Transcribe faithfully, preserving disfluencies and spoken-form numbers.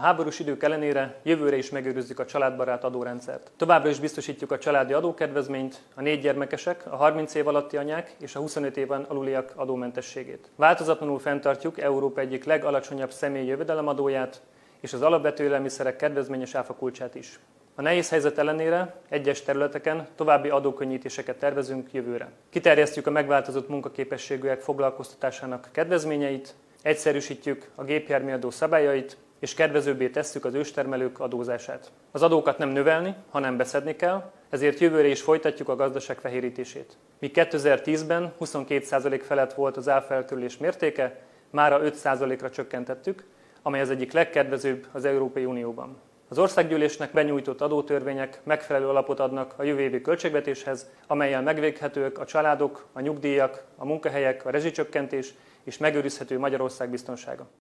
háborús idők ellenére jövőre is megőrizzük a családbarát adórendszert. Továbbra is biztosítjuk a családi adókedvezményt, a négy gyermekesek, a harminc év alatti anyák és a huszonöt éven aluliak adómentességét. Változatlanul fenntartjuk Európa egyik legalacsonyabb személyi jövedelemadóját és az alapvető élelmiszerek kedvezményes áfakulcsát is. A nehéz helyzet ellenére egyes területeken további adókönnyítéseket tervezünk jövőre. Kiterjesztjük a megváltozott munkaképességűek foglalkoztatásának kedvezményeit, egyszerűsítjük a gépjárműadó szabályait, és kedvezőbbé tesszük az őstermelők adózását. Az adókat nem növelni, hanem beszedni kell, ezért jövőre is folytatjuk a gazdaság fehérítését. Míg kétezer-tízben huszonkét százalék felett volt az árfelkerülés mértéke, mára öt százalékra csökkentettük, amely az egyik legkedvezőbb az Európai Unióban. Az országgyűlésnek benyújtott adótörvények megfelelő alapot adnak a jövő évi költségvetéshez, amellyel megvédhetőek a családok, a nyugdíjak, a munkahelyek, a rezsicsökkentés és megőrizhető Magyarország biztonsága.